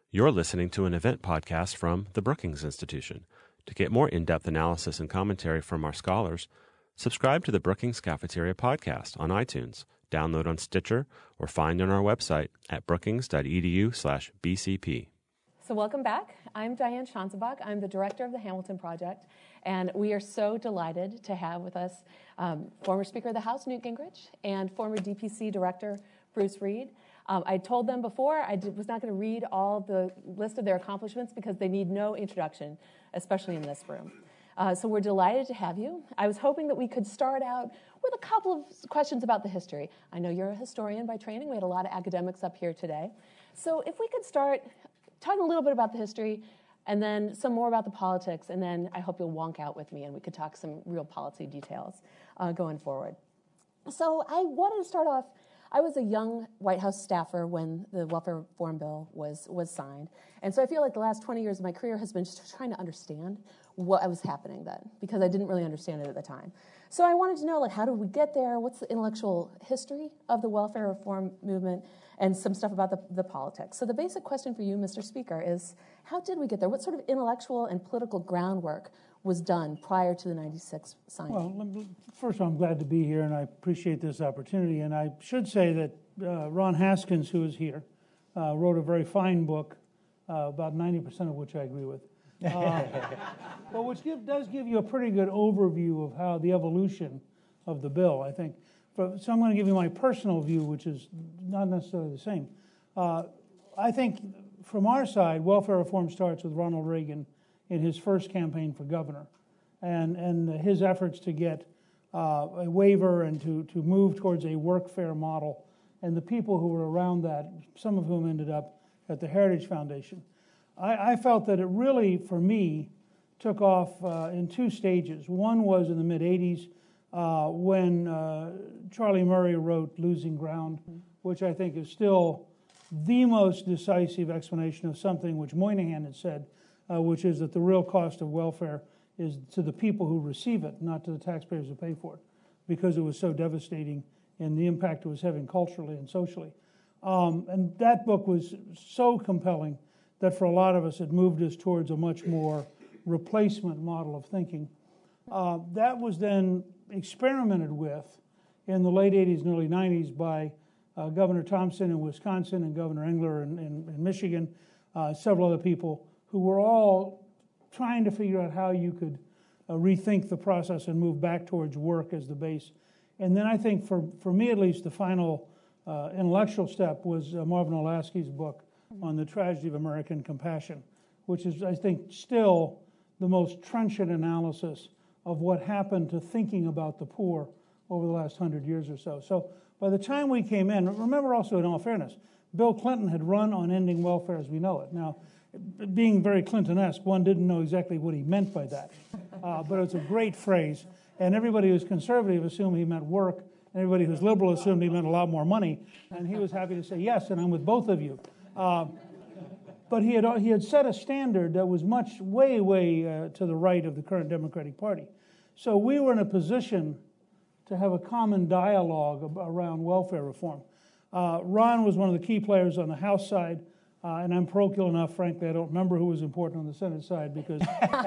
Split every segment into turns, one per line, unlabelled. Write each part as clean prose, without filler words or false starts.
You're listening to an event podcast from the Brookings Institution. To get more in-depth analysis and commentary from our scholars, subscribe to the Brookings Cafeteria podcast on iTunes, download on Stitcher, or find on our website at brookings.edu/BCP.
So welcome back. I'm Diane Schanzebach. I'm the director of the Hamilton Project, and we are so delighted to have with us former Speaker of the House, Newt Gingrich, and former DPC Director, Bruce Reed. I told them before I was not going to read all the list of their accomplishments because they need no introduction, especially in this room. So we're delighted to have you. I was hoping that we could start out with a couple of questions about the history. I know you're a historian by training. We had a lot of academics up here today. So if we could start talking a little bit about the history and then some more about the politics, and then I hope you'll wonk out with me and we could talk some real policy details going forward. So I wanted to start off. I was a young White House staffer when the Welfare Reform Bill was signed. And so I feel like the last 20 years of my career has been just trying to understand what was happening then, because I didn't really understand it at the time. So I wanted to know, how did we get there? What's the intellectual history of the welfare reform movement? And some stuff about the politics. So the basic question for you, Mr. Speaker, is how did we get there? What sort of intellectual and political groundwork was done prior to the 96 signing?
Well, first of all, I'm glad to be here, and I appreciate this opportunity. And I should say that Ron Haskins, who is here, wrote a very fine book, about 90% of which I agree with, but which does give you a pretty good overview of how the evolution of the bill, I think. So I'm going to give you my personal view, which is not necessarily the same. I think from our side, welfare reform starts with Ronald Reagan in his first campaign for governor, and his efforts to get a waiver and to move towards a workfare model, and the people who were around that, some of whom ended up at the Heritage Foundation. I felt that it really, for me, took off in two stages. One was in the mid-'80s, when Charlie Murray wrote Losing Ground, which I think is still the most decisive explanation of something which Moynihan had said, which is that the real cost of welfare is to the people who receive it, not to the taxpayers who pay for it, because it was so devastating in the impact it was having culturally and socially. And that book was so compelling that for a lot of us it moved us towards a much more replacement model of thinking. That was then experimented with in the late 80s and early 90s by Governor Thompson in Wisconsin and Governor Engler in Michigan, several other people who were all trying to figure out how you could rethink the process and move back towards work as the base. And then I think for me at least, the final intellectual step was Marvin Olasky's book on the tragedy of American compassion, which is, I think, still the most trenchant analysis of what happened to thinking about the poor over the last 100 years or so. So by the time we came in, remember also in all fairness, Bill Clinton had run on ending welfare as we know it. Now, being very Clinton-esque, one didn't know exactly what he meant by that. But it's a great phrase. And everybody who's conservative assumed he meant work, and everybody who's liberal assumed he meant a lot more money. And he was happy to say, yes, and I'm with both of you. But he had set a standard that was way to the right of the current Democratic Party. So we were in a position to have a common dialogue around welfare reform. Ron was one of the key players on the House side, and I'm parochial enough, frankly, I don't remember who was important on the Senate side because,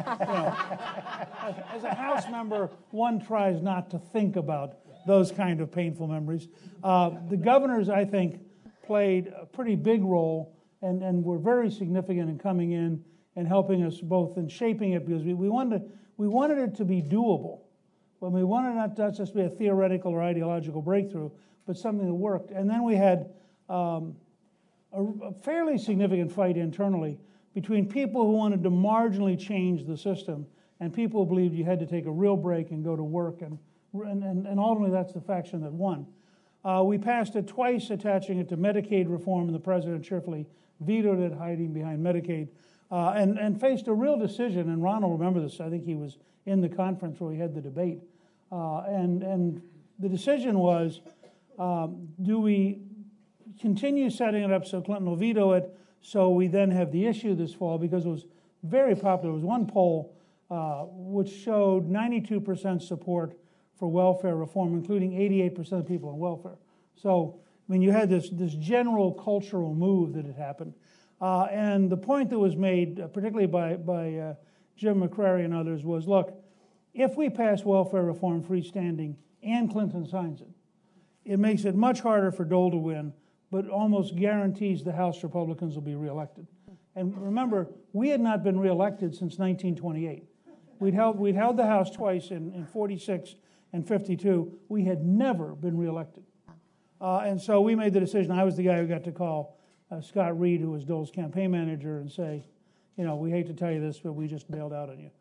as a House member, one tries not to think about those kind of painful memories. The governors, I think, played a pretty big role and were very significant in coming in and helping us both in shaping it, because we wanted it to be doable. When we wanted not just to be a theoretical or ideological breakthrough, but something that worked. And then we had a fairly significant fight internally between people who wanted to marginally change the system and people who believed you had to take a real break and go to work. And ultimately that's the faction that won. We passed it twice, attaching it to Medicaid reform, and the president cheerfully vetoed it, hiding behind Medicaid, and faced a real decision. And Ron will remember this. I think he was in the conference where we had the debate. And the decision was, do we continue setting it up so Clinton will veto it, so we then have the issue this fall, because it was very popular. There was one poll which showed 92% support for welfare reform, including 88% of people on welfare. So, I mean, you had this general cultural move that had happened. And the point that was made, particularly by Jim McCrary and others, was, look, if we pass welfare reform freestanding and Clinton signs it, it makes it much harder for Dole to win, but almost guarantees the House Republicans will be reelected. And remember, we had not been reelected since 1928. We'd held the House twice in 46 and 52. We had never been reelected. And so we made the decision. I was the guy who got to call Scott Reed, who was Dole's campaign manager, and say, we hate to tell you this, but we just bailed out on you.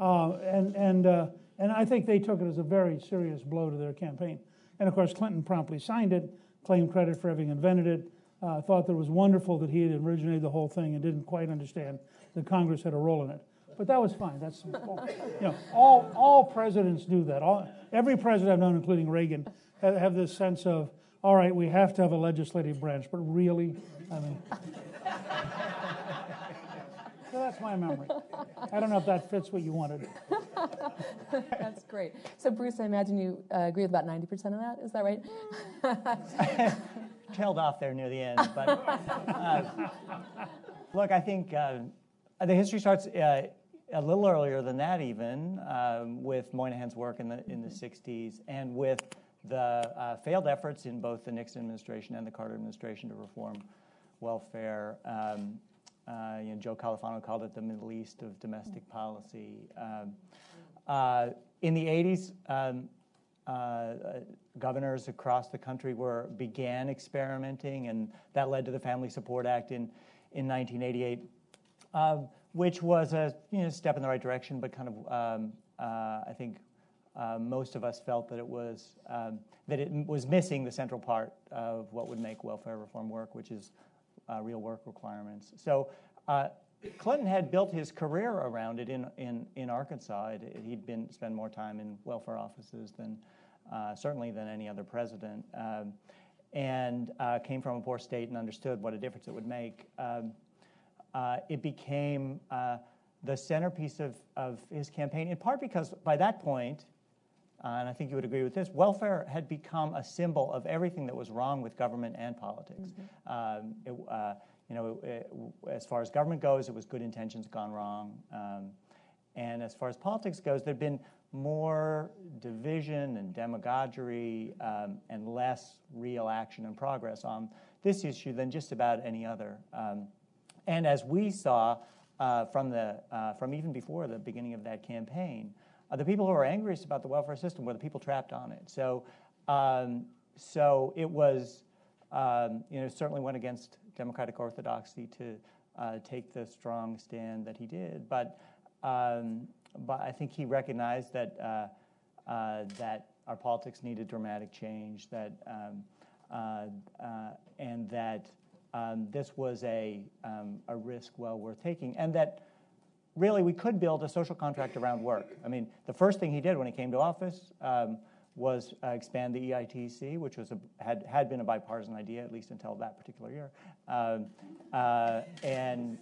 And I think they took it as a very serious blow to their campaign. And of course, Clinton promptly signed it, claimed credit for having invented it, thought that it was wonderful that he had originated the whole thing, and didn't quite understand that Congress had a role in it. But that was fine. That's all presidents do that. Every president I've known, including Reagan, have this sense of, all right, we have to have a legislative branch, but really, I mean. So that's my memory. I don't know if that fits what you wanted.
That's great. So Bruce, I imagine you agree with about 90% of that. Is that right?
Tailed off there near the end, but look, I think the history starts a little earlier than that, even with Moynihan's work in the 60s, and with the failed efforts in both the Nixon administration and the Carter administration to reform welfare. Joe Califano called it the Middle East of domestic policy. In the 80s, governors across the country began experimenting, and that led to the Family Support Act in 1988, which was a step in the right direction, but kind of I think most of us felt that it was missing the central part of what would make welfare reform work, which is real work requirements. So Clinton had built his career around it in Arkansas. He'd spent more time in welfare offices than certainly than any other president, and came from a poor state and understood what a difference it would make. It became the centerpiece of his campaign, in part because by that point, and I think you would agree with this, welfare had become a symbol of everything that was wrong with government and politics. As far as government goes, it was good intentions gone wrong. And as far as politics goes, there'd been more division and demagoguery and less real action and progress on this issue than just about any other. And as we saw from even before the beginning of that campaign, the people who were angriest about the welfare system were the people trapped on it. So it was, certainly went against democratic orthodoxy to take the strong stand that he did. But I think he recognized that that our politics needed dramatic change, and that this was a risk well worth taking, and that really we could build a social contract around work. I mean, the first thing he did when he came to office was expand the EITC, which had been a bipartisan idea, at least until that particular year. And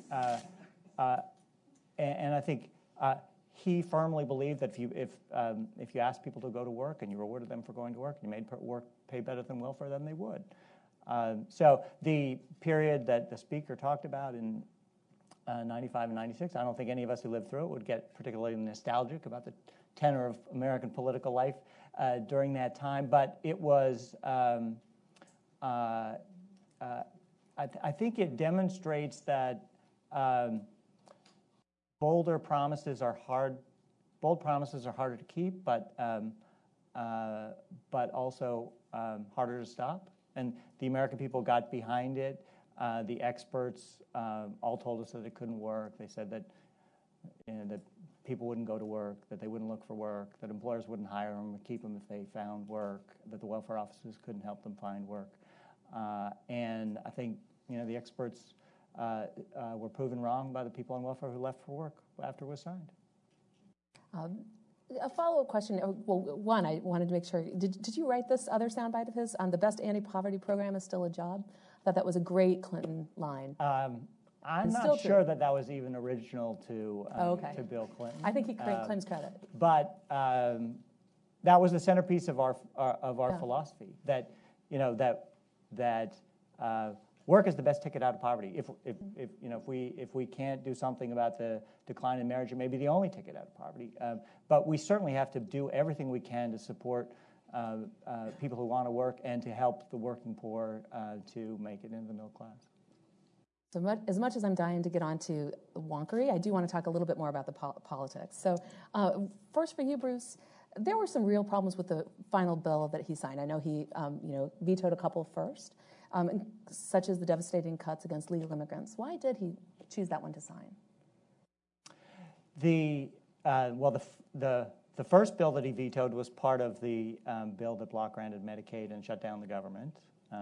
I think he firmly believed that if you asked people to go to work and you rewarded them for going to work, and you made work pay better than welfare, then they would. So the period that the speaker talked about in 95 and 96, I don't think any of us who lived through it would get particularly nostalgic about the tenor of American political life during that time. But it was, I think it demonstrates that bold promises are harder to keep, but also harder to stop. And the American people got behind it. The experts all told us that it couldn't work. They said that that people wouldn't go to work, that they wouldn't look for work, that employers wouldn't hire them or keep them if they found work, that the welfare offices couldn't help them find work. And I think the experts were proven wrong by the people on welfare who left for work after it was signed.
A follow-up question. Well, one, I wanted to make sure. Did you write this other soundbite of his? The best anti-poverty program is still a job. I thought that was a great Clinton line.
I'm not sure that was even original to Bill Clinton.
I think he claims credit.
But that was the centerpiece of our philosophy. That work is the best ticket out of poverty. If we can't do something about the decline in marriage, it may be the only ticket out of poverty. But we certainly have to do everything we can to support people who want to work and to help the working poor to make it into the middle class.
So as much as I'm dying to get on to wonkery, I do want to talk a little bit more about the politics. So first for you, Bruce, there were some real problems with the final bill that he signed. I know he vetoed a couple first, such as the devastating cuts against legal immigrants. Why did he choose that one to sign?
The first bill that he vetoed was part of the bill that block granted Medicaid and shut down the government.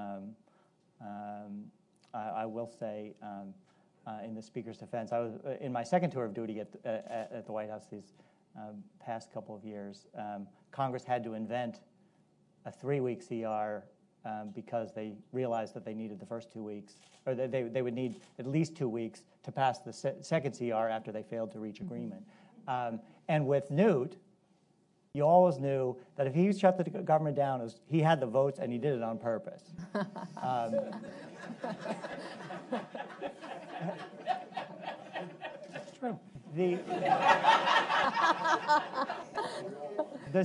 I will say, in the Speaker's defense, I was in my second tour of duty at the White House these past couple of years. Congress had to invent a 3-week CR because they realized that they needed the first 2 weeks, or they would need at least 2 weeks to pass the second CR after they failed to reach agreement. And with Newt, you always knew that if he shut the government down, he had the votes and he did it on purpose.
It's true.
The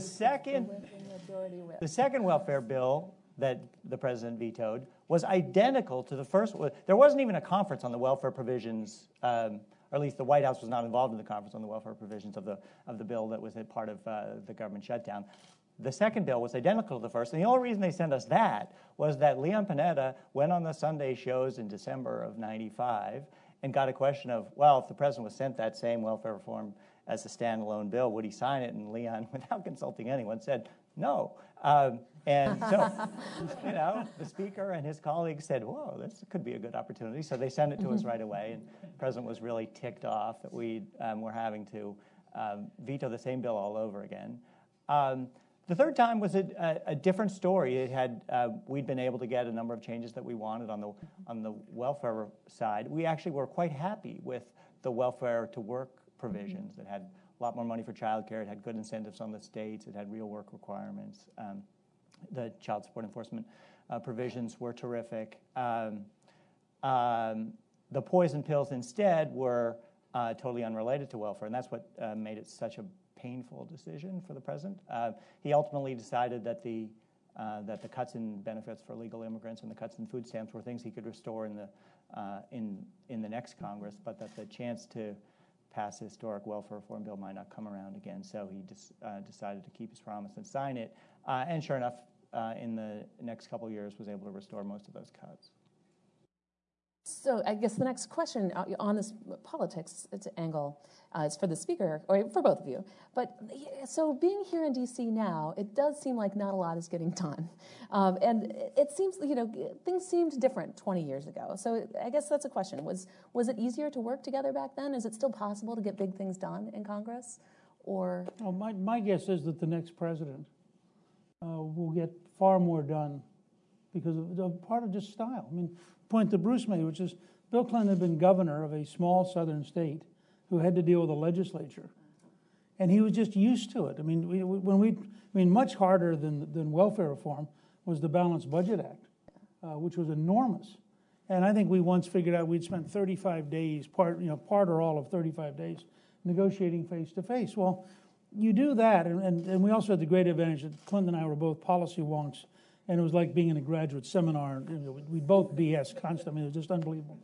second welfare bill that the president vetoed was identical to the first one. There wasn't even a conference on the welfare provisions, or at least the White House was not involved in the conference on the welfare provisions of the bill that was a part of the government shutdown. The second bill was identical to the first, and the only reason they sent us that was that Leon Panetta went on the Sunday shows in December of '95 and got a question of, well, if the president was sent that same welfare reform as a standalone bill, would he sign it? And Leon, without consulting anyone, said no. And so, the Speaker and his colleagues said, whoa, this could be a good opportunity. So they sent it to us right away, and the president was really ticked off that we were having to veto the same bill all over again. The third time was a different story. It had we'd been able to get a number of changes that we wanted on the welfare side. We actually were quite happy with the welfare to work provisions. It had a lot more money for child care. It had good incentives on the states. It had real work requirements. The child support enforcement provisions were terrific. The poison pills instead were totally unrelated to welfare, and that's what made it such a painful decision for the president. He ultimately decided that the cuts in benefits for legal immigrants and the cuts in food stamps were things he could restore in the next Congress, but that the chance to pass a historic welfare reform bill might not come around again. So he decided to keep his promise and sign it. And sure enough, in the next couple of years, was able to restore most of those cuts.
So I guess the next question on this politics angle is for the Speaker, or for both of you. But so being here in D.C. now, it does seem like not a lot is getting done. And it seems, things seemed different 20 years ago. So I guess that's a question. Was it easier to work together back then? Is it still possible to get big things done in Congress? Or
Well, my guess is that the next president will get far more done because of part of just style. I mean, the point that Bruce made, which is Bill Clinton had been governor of a small southern state who had to deal with a legislature, and he was just used to it. I mean, much harder than welfare reform was the Balanced Budget Act, which was enormous. And I think we once figured out we'd spent 35 days, part or all of 35 days, negotiating face to face. Well, you do that, and we also had the great advantage that Clinton and I were both policy wonks, and it was like being in a graduate seminar. We'd both BS constantly. It was just unbelievable.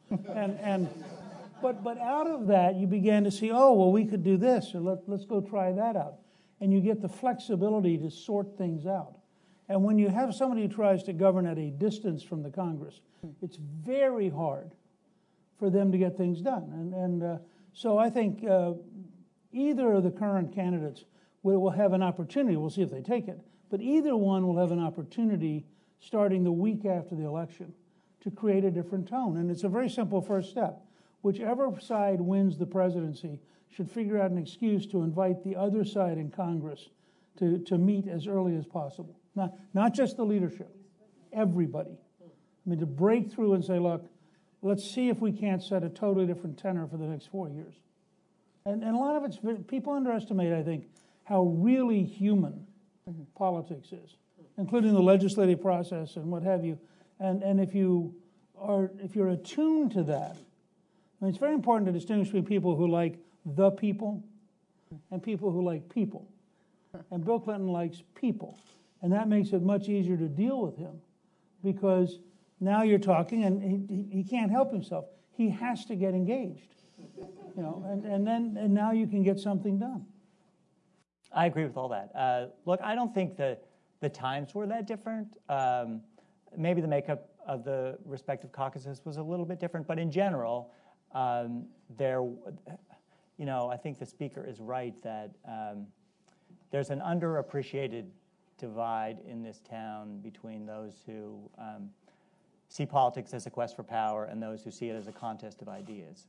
But out of that, you began to see, oh, well, we could do this, or let's go try that out. And you get the flexibility to sort things out. And when you have somebody who tries to govern at a distance from the Congress, it's very hard for them to get things done. So I think either of the current candidates will have an opportunity. We'll see if they take it. But either one will have an opportunity starting the week after the election to create a different tone. And it's a very simple first step. Whichever side wins the presidency should figure out an excuse to invite the other side in Congress to meet as early as possible. Not just the leadership, everybody. I mean, to break through and say, look, let's see if we can't set a totally different tenor for the next 4 years. And a lot of it's, people underestimate, I think, how really human politics is, including the legislative process and what have you. And if you if you're attuned to that, I mean, it's very important to distinguish between people who like the people and people who like people. And Bill Clinton likes people. And that makes it much easier to deal with him because now you're talking and he can't help himself. He has to get engaged, you know, and now you can get something done.
I agree with all that. Look, I don't think the times were that different. Maybe the makeup of the respective caucuses was a little bit different, but in general, there, you know, I think the speaker is right that there's an underappreciated divide in this town between those who see politics as a quest for power and those who see it as a contest of ideas.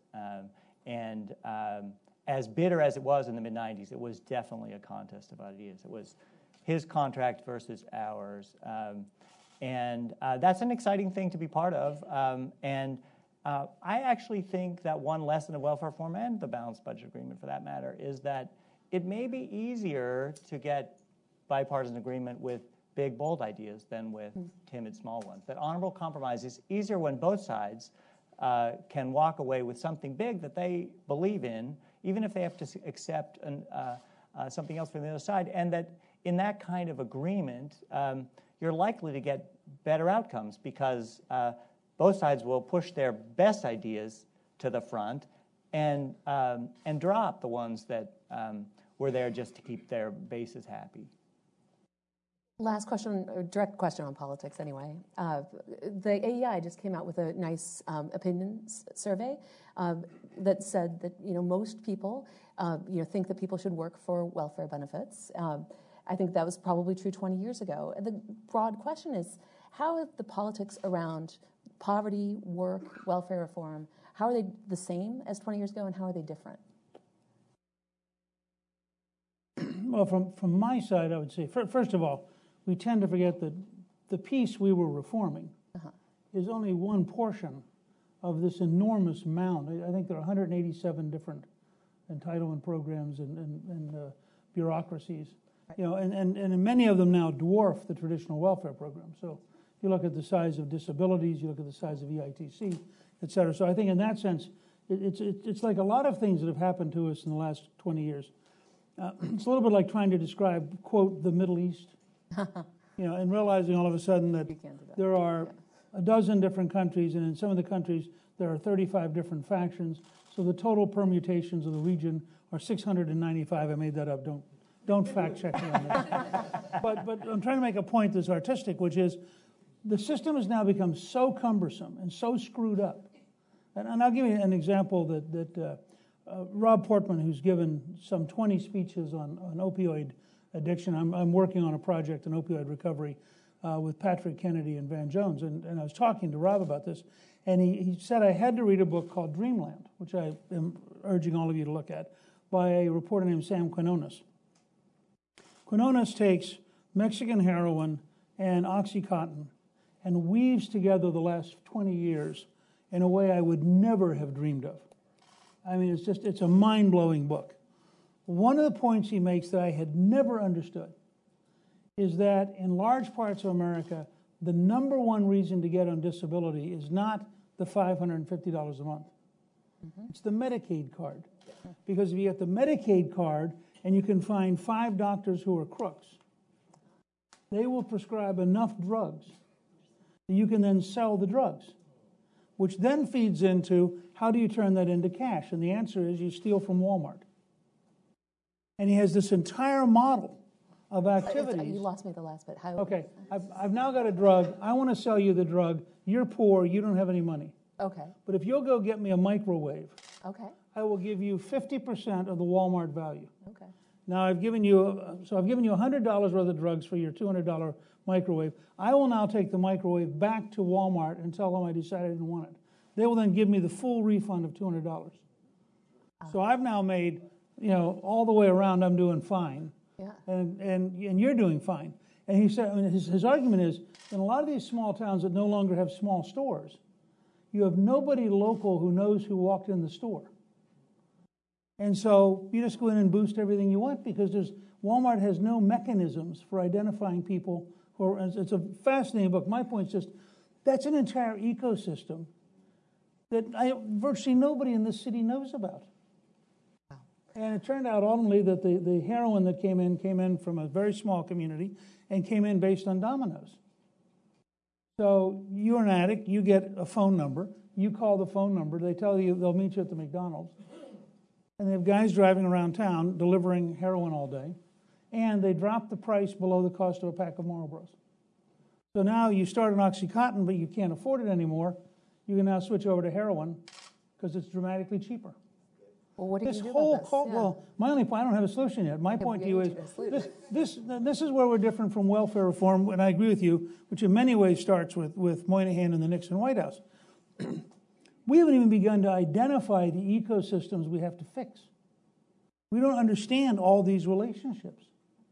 As bitter as it was in the mid-'90s, it was definitely a contest of ideas. It was his contract versus ours. That's an exciting thing to be part of. I actually think that one lesson of welfare reform and the balanced budget agreement, for that matter, is that it may be easier to get bipartisan agreement with big, bold ideas than with timid, small ones. That honorable compromise is easier when both sides can walk away with something big that they believe in, even if they have to accept something else from the other side, and that in that kind of agreement, you're likely to get better outcomes because both sides will push their best ideas to the front and drop the ones that were there just to keep their bases happy.
Last question, or direct question on politics anyway. The AEI just came out with a nice opinions survey that said that, you know, most people, think that people should work for welfare benefits. I think that was probably true 20 years ago. The broad question is, how are the politics around poverty, work, welfare reform, how are they the same as 20 years ago, and how are they different?
Well, from my side, I would say, first of all, we tend to forget that the piece we were reforming is only one portion of this enormous mound. I think there are 187 different entitlement programs and bureaucracies, right. You know, and many of them now dwarf the traditional welfare program. So if you look at the size of disabilities, you look at the size of EITC, et cetera. So I think in that sense, it's like a lot of things that have happened to us in the last 20 years. It's a little bit like trying to describe, quote, the Middle East, you know, and realizing all of a sudden that there are a dozen different countries, and in some of the countries there are 35 different factions. So the total permutations of the region are 695. I made that up. Don't fact check me on this. But I'm trying to make a point that's artistic, which is the system has now become so cumbersome and so screwed up. And I'll give you an example that Rob Portman, who's given some 20 speeches on opioid addiction. I'm working on a project on opioid recovery with Patrick Kennedy and Van Jones, and I was talking to Rob about this, and he said I had to read a book called Dreamland, which I am urging all of you to look at, by a reporter named Sam Quinones. Quinones takes Mexican heroin and OxyContin and weaves together the last 20 years in a way I would never have dreamed of. I mean, it's a mind-blowing book. One of the points he makes that I had never understood is that in large parts of America, the number one reason to get on disability is not the $550 a month. It's the Medicaid card. Because if you get the Medicaid card and you can find 5 doctors who are crooks, they will prescribe enough drugs that you can then sell the drugs, which then feeds into how do you turn that into cash? And the answer is you steal from Walmart. And he has this entire model of activities.
You lost me the last bit. How?
Okay, I've now got a drug. I want to sell you the drug. You're poor. You don't have any money.
Okay.
But if you'll go get me a microwave,
okay,
I will give you 50% of the Walmart value.
Okay.
Now I've given you $100 worth of drugs for your $200 microwave. I will now take the microwave back to Walmart and tell them I decided I didn't want it. They will then give me the full refund of $200. So I've now made, all the way around I'm doing fine.
Yeah.
And you're doing fine. And he said, his argument is, in a lot of these small towns that no longer have small stores, you have nobody local who knows who walked in the store. And so you just go in and boost everything you want because Walmart has no mechanisms for identifying people who are, it's a fascinating book. My point is just, That's an entire ecosystem that virtually nobody in this city knows about. And it turned out ultimately that the heroin that came in from a very small community and came in based on dominoes. So you're an addict, you get a phone number, you call the phone number, they tell you they'll meet you at the McDonald's. And they have guys driving around town delivering heroin all day, and they drop the price below the cost of a pack of Marlboros. So now you start an OxyContin, but you can't afford it anymore. You can now switch over to heroin because it's dramatically cheaper.
Well, what do you
This
do
whole
about this?
well, my only point, I don't have a solution yet. My point to you is this is where we're different from welfare reform, and I agree with you, which in many ways starts with Moynihan and the Nixon White House. We haven't even begun to identify the ecosystems we have to fix. We don't understand all these relationships.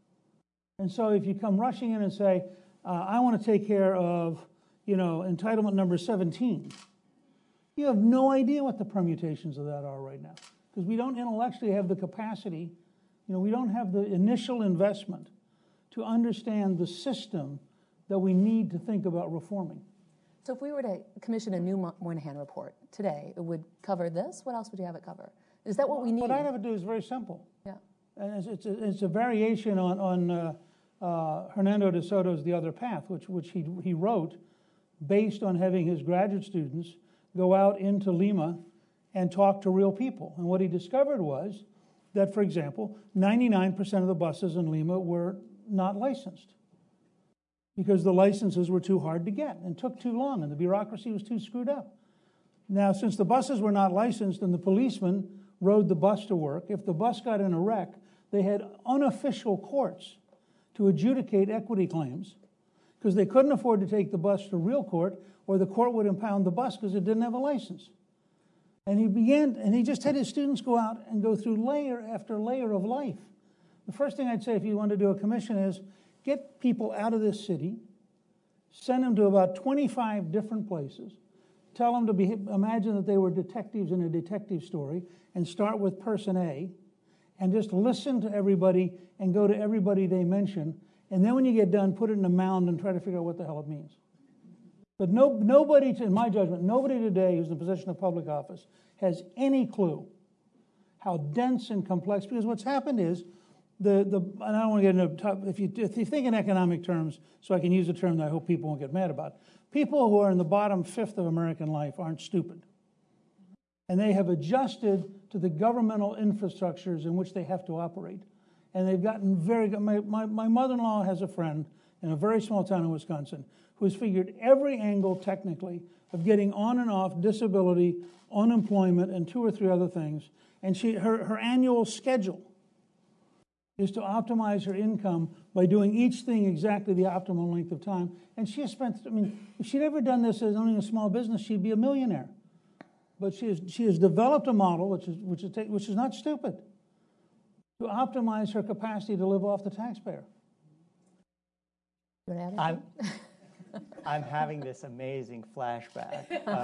And so if you come rushing in and say, I want to take care of, entitlement number 17, you have no idea what the permutations of that are right now. Because we don't intellectually have the capacity, we don't have the initial investment to understand the system that we need to think about reforming.
So if we were to commission a new Moynihan report today, it would cover this? What else would you have it cover? Is that what we need?
What I'd have it do is very simple.
Yeah.
And it's a variation on Hernando de Soto's The Other Path, which he wrote based on having his graduate students go out into Lima and talk to real people. And what he discovered was that, for example, 99% of the buses in Lima were not licensed because the licenses were too hard to get and took too long and the bureaucracy was too screwed up. Now, since the buses were not licensed and the policeman rode the bus to work, if the bus got in a wreck, they had unofficial courts to adjudicate equity claims because they couldn't afford to take the bus to real court or the court would impound the bus because it didn't have a license. And he just had his students go out and go through layer after layer of life. The first thing I'd say if you want to do a commission is get people out of this city, send them to about 25 different places, tell them to imagine that they were detectives in a detective story and start with person A and just listen to everybody and go to everybody they mention. And then when you get done, put it in a mound and try to figure out what the hell it means. But nobody, in my judgment, nobody today who's in a position of public office has any clue how dense and complex, because what's happened is, and I don't want to get into, if you think in economic terms, so I can use a term that I hope people won't get mad about, people who are in the bottom fifth of American life aren't stupid. And they have adjusted to the governmental infrastructures in which they have to operate. And they've gotten very good. My mother-in-law has a friend in a very small town in Wisconsin who has figured every angle technically of getting on and off disability, unemployment, and 2 or 3 other things. And her annual schedule is to optimize her income by doing each thing exactly the optimal length of time. And she has spent, if she'd ever done this as owning a small business, she'd be a millionaire. But she has developed a model, which is not stupid, to optimize her capacity to live off the taxpayer.
You want to add anything?
I'm having this amazing flashback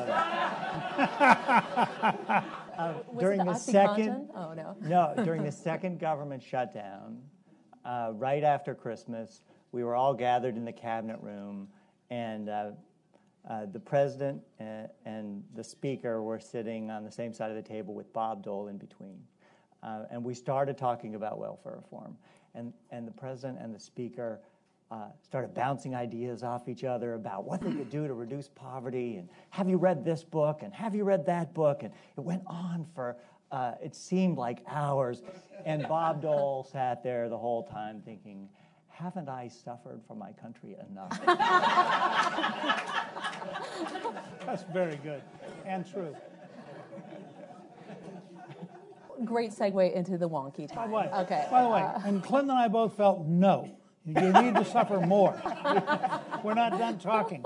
during the second.
Oh no.
No, during the second government shutdown, right after Christmas, we were all gathered in the cabinet room, and the president and the speaker were sitting on the same side of the table with Bob Dole in between, and we started talking about welfare reform, and the president and the speaker started bouncing ideas off each other about what they could do to reduce poverty, and have you read this book, and have you read that book, and it went on for, it seemed like hours, and Bob Dole sat there the whole time thinking, haven't I suffered for my country enough?
That's very good and true.
Great segue into the wonky time. Okay.
By the way, and Clinton and I both felt no. You need to suffer more. We're not done talking.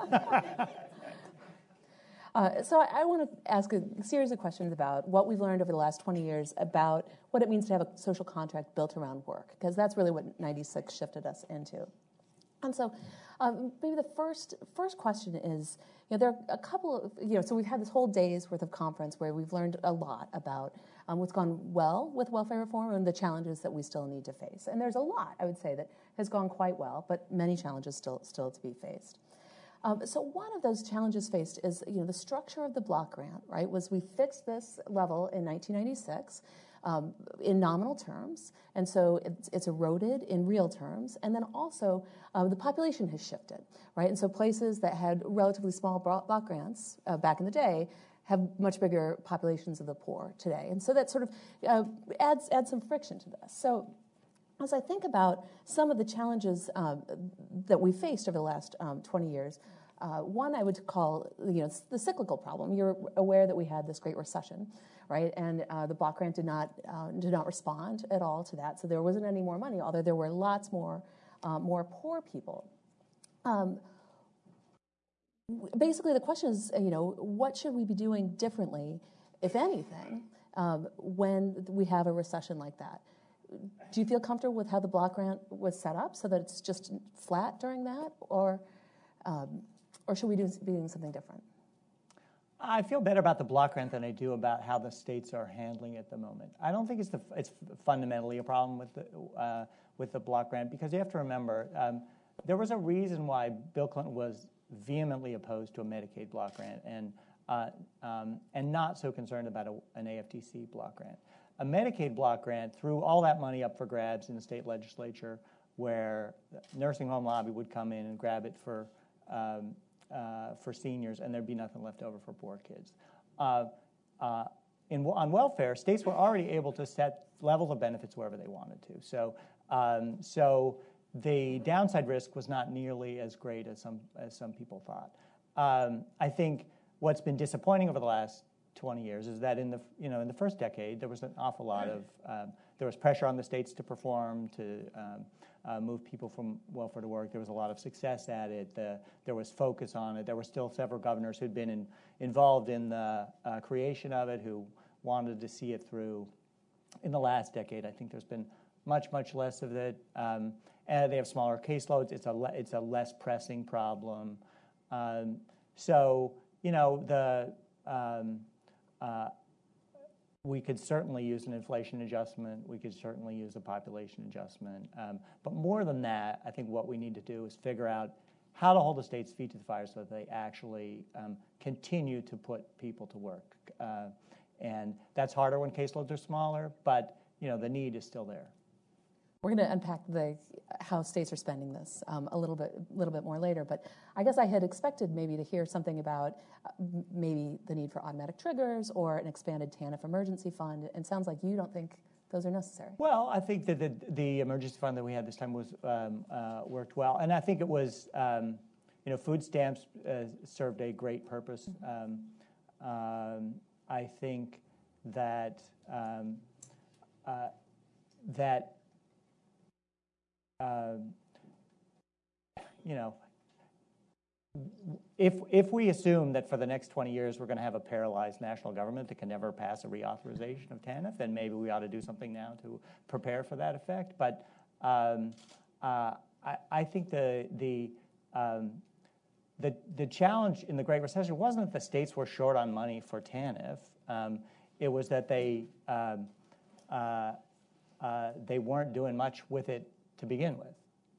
So I want to ask a series of questions about what we've learned over the last 20 years about what it means to have a social contract built around work, because that's really what 96 shifted us into. And so maybe the first question is, there are a couple of, so we've had this whole day's worth of conference where we've learned a lot about what's gone well with welfare reform and the challenges that we still need to face. And there's a lot, I would say, that has gone quite well, but many challenges still to be faced. So one of those challenges faced is, the structure of the block grant, right, was we fixed this level in 1996 in nominal terms, and so it's eroded in real terms, and then also the population has shifted, right, and so places that had relatively small block grants back in the day have much bigger populations of the poor today, and so that sort of adds some friction to this. So as I think about some of the challenges that we faced over the last 20 years, one I would call the cyclical problem. You're aware that we had this Great Recession, right? And the block grant did not respond at all to that. So there wasn't any more money, although there were lots more poor people. Basically, the question is, what should we be doing differently, if anything, when we have a recession like that? Do you feel comfortable with how the block grant was set up, so that it's just flat during that, or should we be doing something different?
I feel better about the block grant than I do about how the states are handling it at the moment. I don't think it's fundamentally a problem with the block grant, because you have to remember there was a reason why Bill Clinton was vehemently opposed to a Medicaid block grant and not so concerned about an AFTC block grant. A Medicaid block grant threw all that money up for grabs in the state legislature, where the nursing home lobby would come in and grab it for seniors, and there'd be nothing left over for poor kids. On welfare, states were already able to set levels of benefits wherever they wanted to. So the downside risk was not nearly as great as some people thought. I think what's been disappointing over the last 20 years is that in the first decade there was an awful lot of there was pressure on the states to perform, to move people from welfare to work. There was a lot of success at it. There was focus on it. There were still several governors who'd been involved in the creation of it, who wanted to see it through. In the last decade, I think there's been much less of it. And they have smaller caseloads. It's a less pressing problem. We could certainly use an inflation adjustment. We could certainly use a population adjustment. But more than that, I think what we need to do is figure out how to hold the state's feet to the fire so that they actually continue to put people to work. And that's harder when caseloads are smaller, but the need is still there.
We're going to unpack how states are spending this a little bit more later. But I guess I had expected maybe to hear something about maybe the need for automatic triggers or an expanded TANF emergency fund. And it sounds like you don't think those are necessary.
Well, I think that the emergency fund that we had this time was worked well, and I think it was food stamps served a great purpose. I think that if we assume that for the next 20 years we're going to have a paralyzed national government that can never pass a reauthorization of TANF, then maybe we ought to do something now to prepare for that effect. But I think the challenge in the Great Recession wasn't that the states were short on money for TANF. It was that they weren't doing much with it to begin with.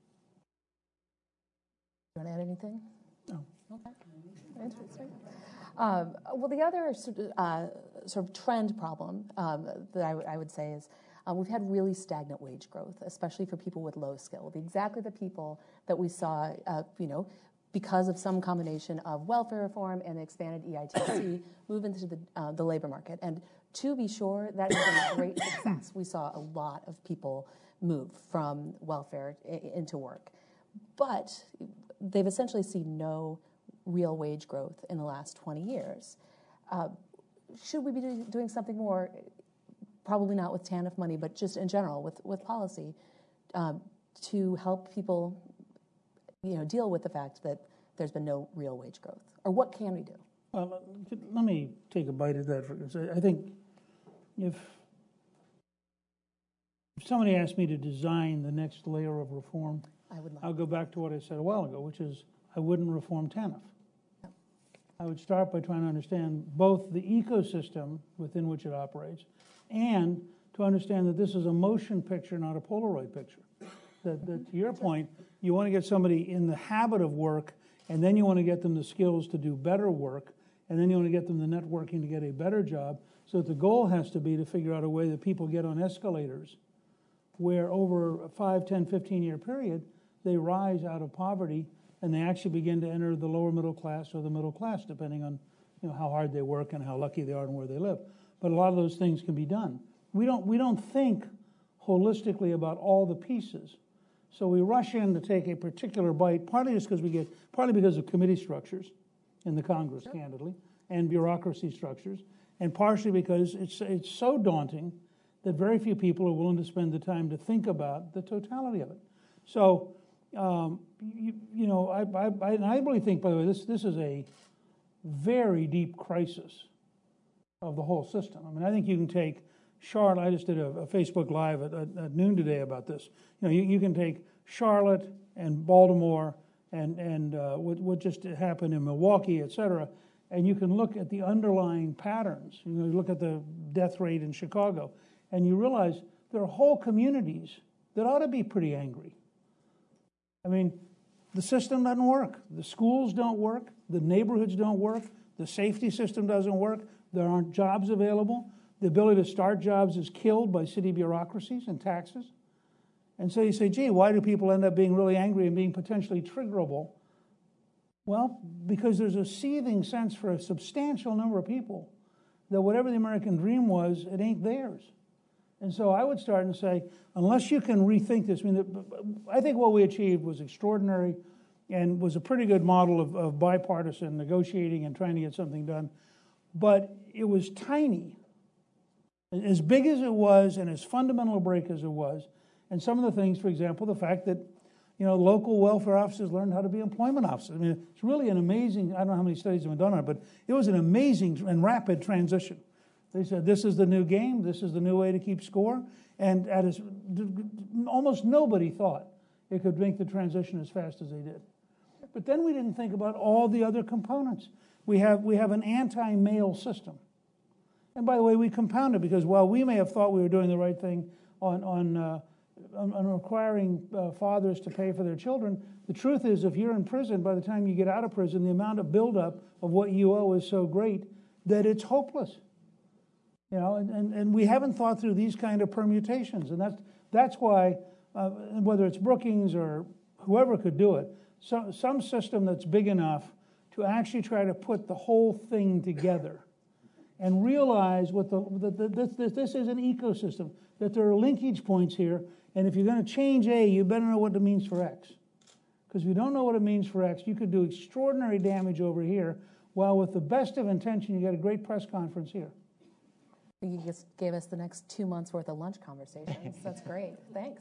You want to add anything?
No.
Okay. Interesting. Well, the other sort of trend problem that I would say is we've had really stagnant wage growth, especially for people with low skill. Exactly the people that we saw, because of some combination of welfare reform and the expanded EITC, move into the labor market. And to be sure, that has been a great success. We saw a lot of people move from welfare into work. But they've essentially seen no real wage growth in the last 20 years. Should we be doing something more, probably not with TANF money, but just in general with policy, to help people deal with the fact that there's been no real wage growth? Or what can we do?
Well, let me take a bite at that. I think if somebody asked me to design the next layer of reform, I'll go back to what I said a while ago, which is I wouldn't reform TANF.
No.
I would start by trying to understand both the ecosystem within which it operates and to understand that this is a motion picture, not a Polaroid picture. That to your point, you want to get somebody in the habit of work and then you want to get them the skills to do better work, and then you want to get them the networking to get a better job. So that the goal has to be to figure out a way that people get on escalators where over a 5, 10, 15-year period, they rise out of poverty and they actually begin to enter the lower middle class or the middle class, depending on how hard they work and how lucky they are and where they live. But a lot of those things can be done. We don't think holistically about all the pieces. So we rush in to take a particular bite, partly because of committee structures in the Congress, candidly, and bureaucracy structures, and partially because it's so daunting that very few people are willing to spend the time to think about the totality of it. So, I really think, by the way, this is a very deep crisis of the whole system. I mean, I think you can take Charlotte. I just did a Facebook Live at noon today about this. You can take Charlotte and Baltimore and what just happened in Milwaukee, et cetera, and you can look at the underlying patterns. You look at the death rate in Chicago, and you realize there are whole communities that ought to be pretty angry. I mean, the system doesn't work. The schools don't work. The neighborhoods don't work. The safety system doesn't work. There aren't jobs available. The ability to start jobs is killed by city bureaucracies and taxes. And so you say, gee, why do people end up being really angry and being potentially triggerable? Well, because there's a seething sense for a substantial number of people that whatever the American dream was, it ain't theirs. And so I would start and say, unless you can rethink this, I think what we achieved was extraordinary and was a pretty good model of bipartisan negotiating and trying to get something done. But it was tiny. As big as it was and as fundamental a break as it was, and some of the things, for example, the fact that local welfare offices learned how to be employment officers. I mean, it's really an amazing, I don't know how many studies have been done on it, but it was an amazing and rapid transition. They said, this is the new game, this is the new way to keep score, and almost nobody thought it could make the transition as fast as they did. But then we didn't think about all the other components. We have an anti-male system. And by the way, we compound it because while we may have thought we were doing the right thing on requiring fathers to pay for their children, the truth is if you're in prison, by the time you get out of prison, the amount of buildup of what you owe is so great that it's hopeless. And we haven't thought through these kind of permutations. And that's why, whether it's Brookings or whoever could do it, some system that's big enough to actually try to put the whole thing together and realize this is an ecosystem, that there are linkage points here, and if you're going to change A, you better know what it means for X. Because if you don't know what it means for X, you could do extraordinary damage over here, while with the best of intention, you get a great press conference here.
You just gave us the next 2 months' worth of lunch conversations. That's great. Thanks.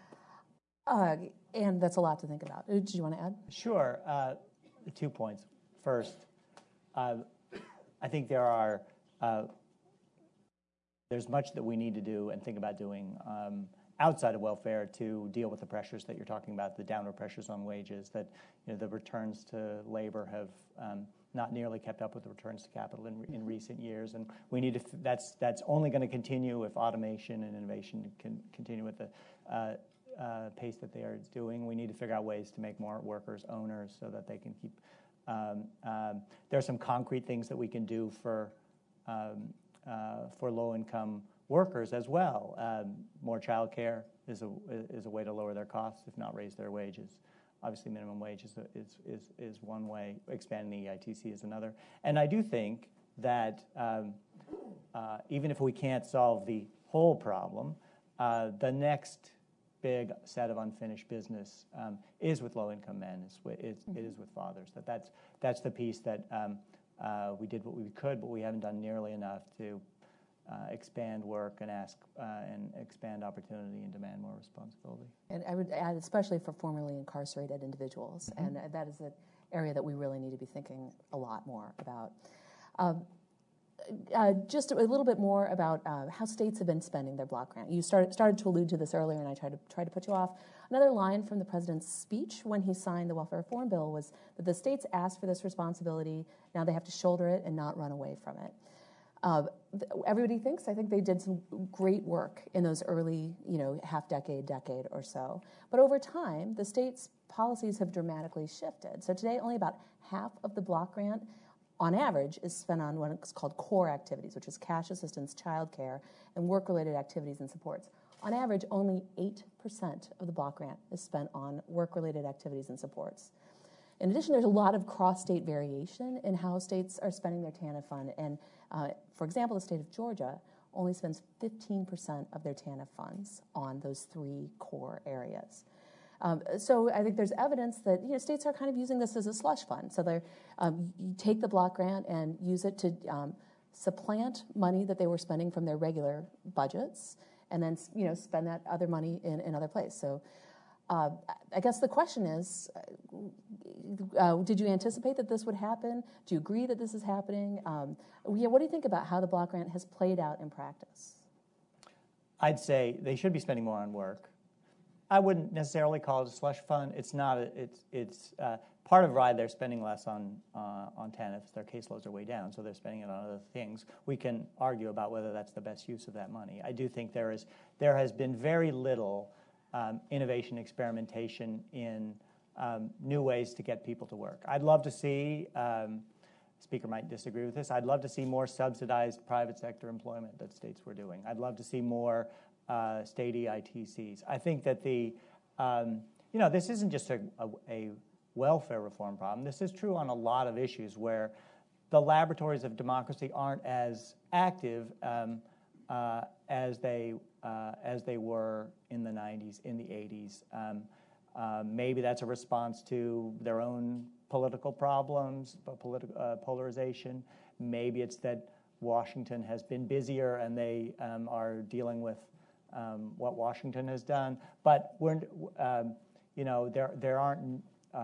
And that's a lot to think about. Did you want to add?
Sure. 2 points. First, I think there's much that we need to do and think about doing outside of welfare to deal with the pressures that you're talking about, the downward pressures on wages, that the returns to labor have not nearly kept up with the returns to capital in recent years, and we need to. That's only going to continue if automation and innovation can continue with the pace that they are doing. We need to figure out ways to make more workers owners so that they can keep. There are some concrete things that we can do for low-income workers as well. More child care is a way to lower their costs, if not raise their wages. Obviously, minimum wage is one way. Expanding the EITC is another. And I do think that even if we can't solve the whole problem, the next big set of unfinished business is with low-income men. It is with fathers. That's the piece that we did what we could, but we haven't done nearly enough to expand work and expand opportunity and demand more responsibility.
And I would add, especially for formerly incarcerated individuals, and that is an area that we really need to be thinking a lot more about. Just a little bit more about how states have been spending their block grant. You started to allude to this earlier, and I tried to put you off. Another line from the president's speech when he signed the welfare reform bill was that the states asked for this responsibility. Now they have to shoulder it and not run away from it. Everybody thinks, I think they did some great work in those early, decade or so. But over time, the state's policies have dramatically shifted. So today, only about half of the block grant, on average, is spent on what's called core activities, which is cash assistance, childcare, and work-related activities and supports. On average, only 8% of the block grant is spent on work-related activities and supports. In addition, there's a lot of cross-state variation in how states are spending their TANF fund. And for example, the state of Georgia only spends 15% of their TANF funds on those three core areas. So I think there's evidence that states are kind of using this as a slush fund. So they you take the block grant and use it to supplant money that they were spending from their regular budgets, and then spend that other money in another place. So I guess the question is, did you anticipate that this would happen? Do you agree that this is happening? What do you think about how the block grant has played out in practice?
I'd say they should be spending more on work. I wouldn't necessarily call it a slush fund. It's not. It's part of why they're spending less on TANFs. Their caseloads are way down, so they're spending it on other things. We can argue about whether that's the best use of that money. I do think there has been very little innovation, experimentation in new ways to get people to work. I'd love to see. Speaker might disagree with this. I'd love to see more subsidized private sector employment that states were doing. I'd love to see more state EITCs. I think that this isn't just a welfare reform problem. This is true on a lot of issues where the laboratories of democracy aren't as active as they were in the 90s, in the 80s. Maybe that's a response to their own political problems, polarization. Maybe it's that Washington has been busier and they are dealing with what Washington has done. But there aren't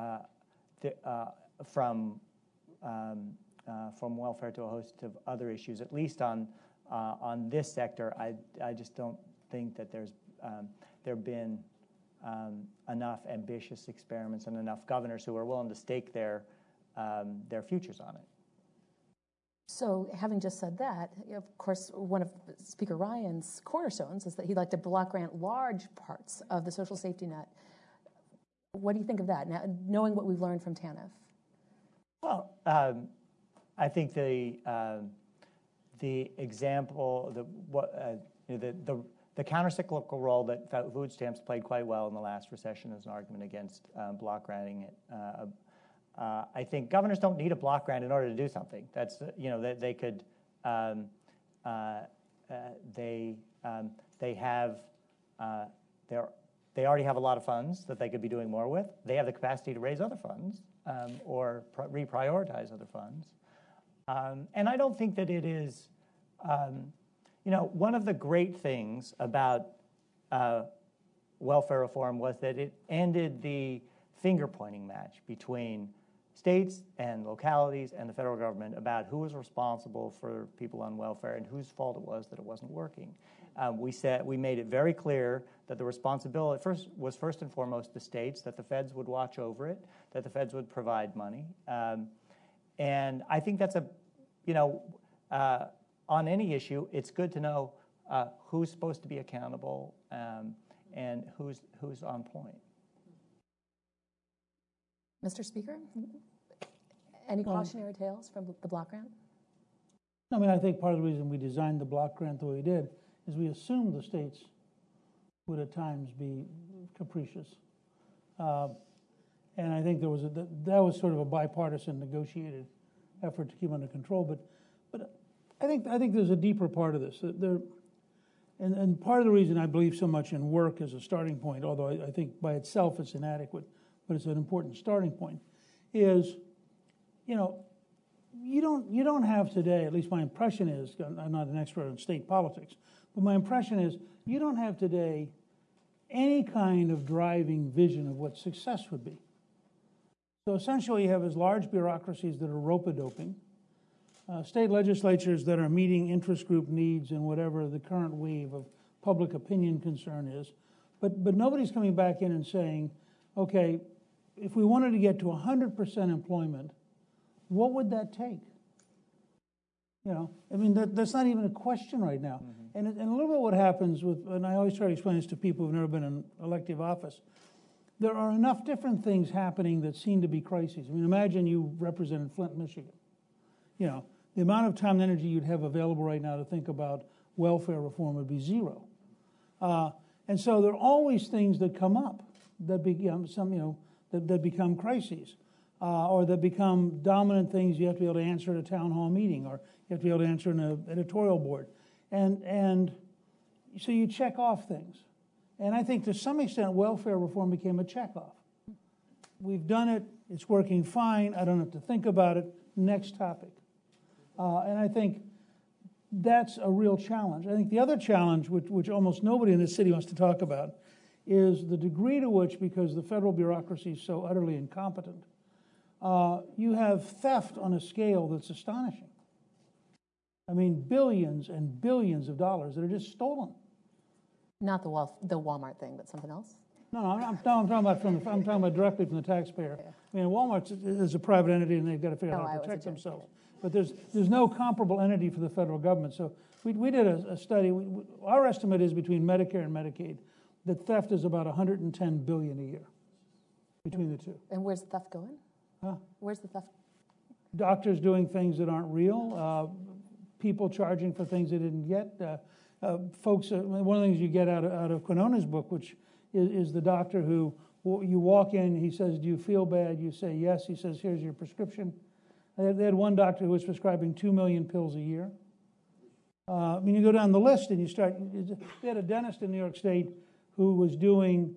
from welfare to a host of other issues, at least on this sector. I just don't think that there have been enough ambitious experiments and enough governors who are willing to stake their futures on it.
So having just said that, of course, one of Speaker Ryan's cornerstones is that he'd like to block grant large parts of the social safety net. What do you think of that, now, knowing what we've learned from TANF? Well,
I think the example, the countercyclical role that food stamps played quite well in the last recession as an argument against block granting it. I think governors don't need a block grant in order to do something. That's they could they already have a lot of funds that they could be doing more with. They have the capacity to raise other funds or reprioritize other funds. And I don't think that it is. One of the great things about welfare reform was that it ended the finger-pointing match between states and localities and the federal government about who was responsible for people on welfare and whose fault it was that it wasn't working. We made it very clear that the responsibility was first and foremost the states, that the feds would watch over it, that the feds would provide money. And I think that's on any issue, it's good to know who's supposed to be accountable and who's on point.
Mr. Speaker, any cautionary tales from the block grant?
I mean, I think part of the reason we designed the block grant the way we did is we assumed the states would at times be capricious. And I think that was sort of a bipartisan negotiated effort to keep under control. But I think there's a deeper part of this. And part of the reason I believe so much in work as a starting point, although I think by itself it's inadequate, but it's an important starting point, is, you don't have today, at least my impression is, I'm not an expert in state politics, but my impression is you don't have today any kind of driving vision of what success would be. So essentially you have as large bureaucracies that are rope-a-doping, state legislatures that are meeting interest group needs in whatever the current wave of public opinion concern is, but nobody's coming back in and saying, okay, if we wanted to get to 100% employment, what would that take? I mean, that's not even a question right now. And a little bit what happens with, and I always try to explain this to people who've never been in elective office, there are enough different things happening that seem to be crises. I mean, imagine you represented Flint, Michigan. The amount of time and energy you'd have available right now to think about welfare reform would be zero. And so there are always things that come up that become that become crises, or that become dominant things you have to be able to answer at a town hall meeting, or you have to be able to answer in an editorial board. And so you check off things. And I think to some extent welfare reform became a checkoff. We've done it, it's working fine, I don't have to think about it, next topic. And I think that's a real challenge. I think the other challenge, which almost nobody in this city wants to talk about, is the degree to which, because the federal bureaucracy is so utterly incompetent, you have theft on a scale that's astonishing. I mean, billions and billions of dollars that are just stolen.
Not the Walmart thing, but something else?
No, I'm talking about directly from the taxpayer. Yeah. I mean, Walmart is a private entity, and they've got to figure out how to protect themselves. But there's no comparable entity for the federal government. So we did a study. Our estimate is between Medicare and Medicaid that theft is about $110 billion a year between the two.
And where's the theft going?
Huh?
Where's the theft?
Doctors doing things that aren't real. People charging for things they didn't get. Folks, one of the things you get out of Quinona's book, which is the doctor who, you walk in, he says, do you feel bad? You say yes. He says, here's your prescription. They had one doctor who was prescribing 2 million pills a year. I mean, you go down the list and you start, they had a dentist in New York State who was doing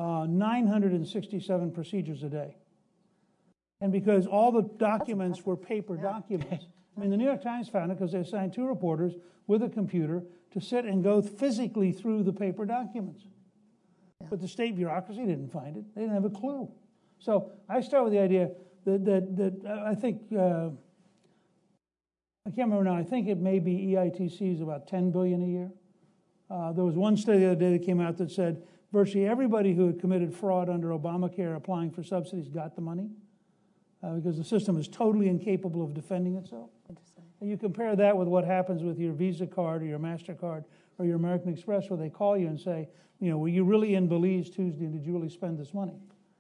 967 procedures a day. And because all the documents were paper documents, I mean, the New York Times found it because they assigned 2 reporters with a computer to sit and go physically through the paper documents. Yeah. But the state bureaucracy didn't find it. They didn't have a clue. So I start with the idea that I think, I can't remember now, I think it may be EITC is about $10 billion a year. There was one study the other day that came out that said virtually everybody who had committed fraud under Obamacare applying for subsidies got the money. Because the system is totally incapable of defending itself. Interesting. And you compare that with what happens with your Visa card or your MasterCard or your American Express, where they call you and say, were you really in Belize Tuesday and did you really spend this money?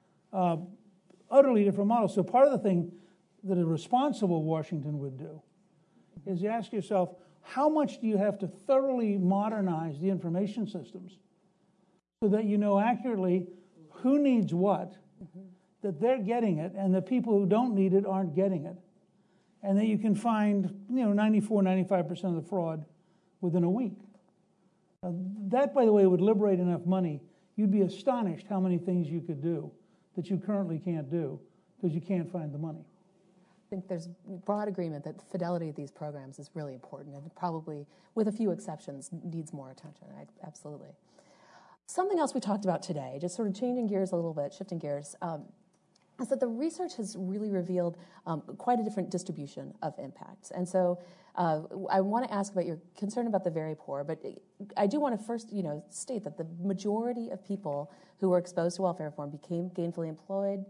Utterly different model. So part of the thing that a responsible Washington would do is you ask yourself, how much do you have to thoroughly modernize the information systems so that you know accurately who needs what, that they're getting it, and the people who don't need it aren't getting it, and that you can find 94, 95% of the fraud within a week. That, by the way, would liberate enough money. You'd be astonished how many things you could do that you currently can't do because you can't find the money.
I think there's broad agreement that the fidelity of these programs is really important and probably, with a few exceptions, needs more attention. Absolutely. Something else we talked about today, just sort of changing gears a little bit, shifting gears, is that the research has really revealed quite a different distribution of impacts. And so I want to ask about your concern about the very poor, but I do want to first state that the majority of people who were exposed to welfare reform became gainfully employed.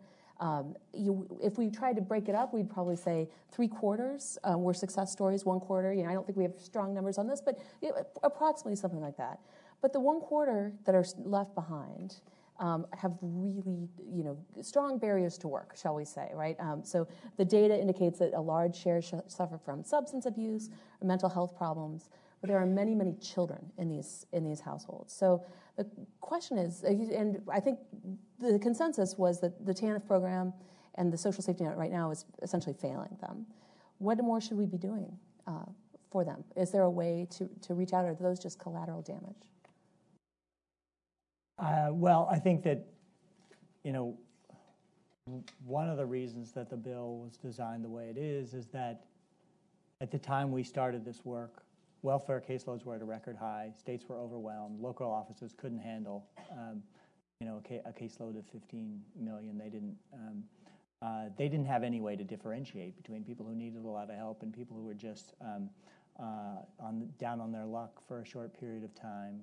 If we tried to break it up, we'd probably say 3/4 were success stories, 1/4. I don't think we have strong numbers on this, but approximately something like that. But the 1/4 that are left behind have really, strong barriers to work, shall we say, right? So the data indicates that a large share suffer from substance abuse or mental health problems, but there are many, many children in these households. So the question is, and I think the consensus was that the TANF program and the social safety net right now is essentially failing them. What more should we be doing for them? Is there a way to reach out, or are those just collateral damage?
Well, I think that, one of the reasons that the bill was designed the way it is that at the time we started this work, welfare caseloads were at a record high, states were overwhelmed, local offices couldn't handle, a caseload of 15 million. They didn't have any way to differentiate between people who needed a lot of help and people who were just down on their luck for a short period of time.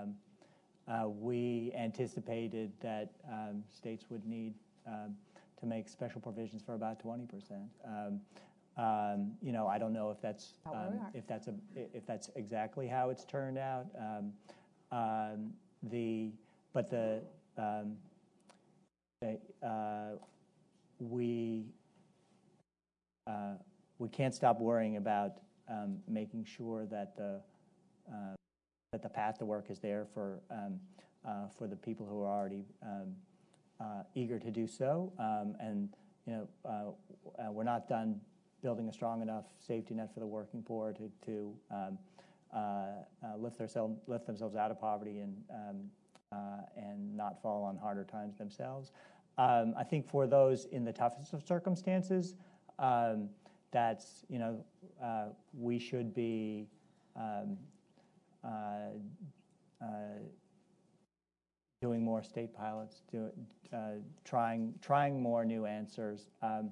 We anticipated that states would need to make special provisions for about 20%. I don't know if that's
Not where we are.
if that's exactly how it's turned out. We can't stop worrying about making sure that the path to work is there for the people who are already eager to do so, we're not done building a strong enough safety net for the working poor to lift themselves out of poverty and not fall on harder times themselves. I think for those in the toughest of circumstances, that's we should be doing more state pilots, trying more new answers,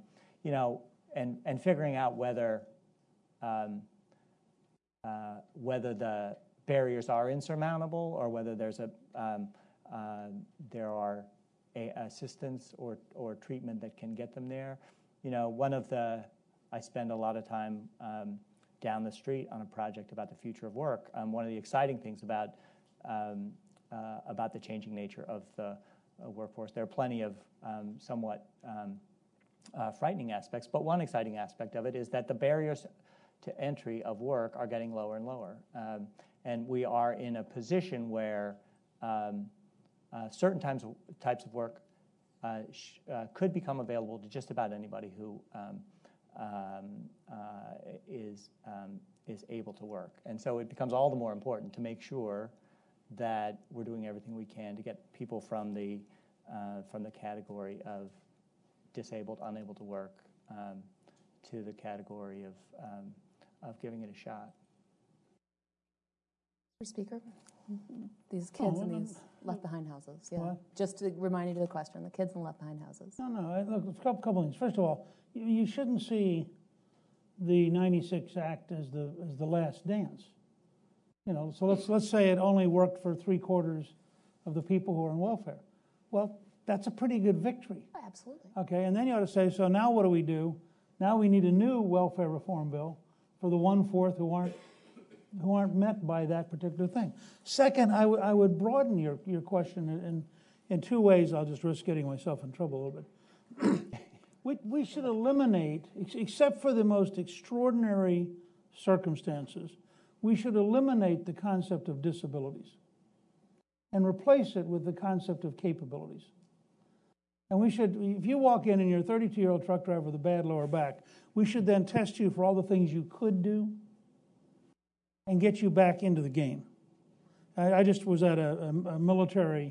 and figuring out whether the barriers are insurmountable or whether there are assistance or treatment that can get them there. I spend a lot of time down the street on a project about the future of work. One of the exciting things about the changing nature of the workforce, there are plenty of somewhat frightening aspects, but one exciting aspect of it is that the barriers to entry of work are getting lower and lower. And we are in a position where certain types of work could become available to just about anybody who is able to work. And so it becomes all the more important to make sure that we're doing everything we can to get people from the category of disabled, unable to work, to the category of giving it a shot.
Mr. Speaker, these kids in these left-behind houses. Yeah,
What?
just to remind you of the question: the kids in left-behind houses.
No. Look, a couple things. First of all, you shouldn't see the '96 Act as the last dance. So let's say it only worked for 3/4 of the people who are on welfare. Well, that's a pretty good victory.
Oh, absolutely.
Okay, and then you ought to say, so now what do we do? Now we need a new welfare reform bill for the 1/4 who aren't met by that particular thing. Second, I would broaden your question in two ways. I'll just risk getting myself in trouble a little bit. We should eliminate, except for the most extraordinary circumstances, we should eliminate the concept of disabilities and replace it with the concept of capabilities. And we should, if you walk in and you're a 32-year-old truck driver with a bad lower back, we should then test you for all the things you could do and get you back into the game. I just was at a military